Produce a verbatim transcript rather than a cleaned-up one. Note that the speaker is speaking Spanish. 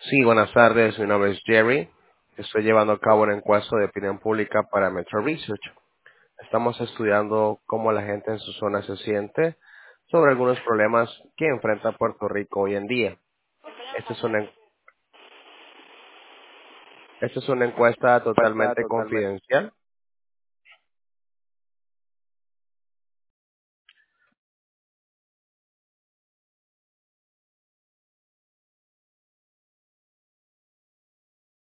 Sí, buenas tardes. Mi nombre es Jerry. Estoy llevando a cabo una encuesta de opinión pública para Metro Research. Estamos estudiando cómo la gente en su zona se siente sobre algunos problemas que enfrenta Puerto Rico hoy en día. Esta es una, en- esta es una encuesta totalmente confidencial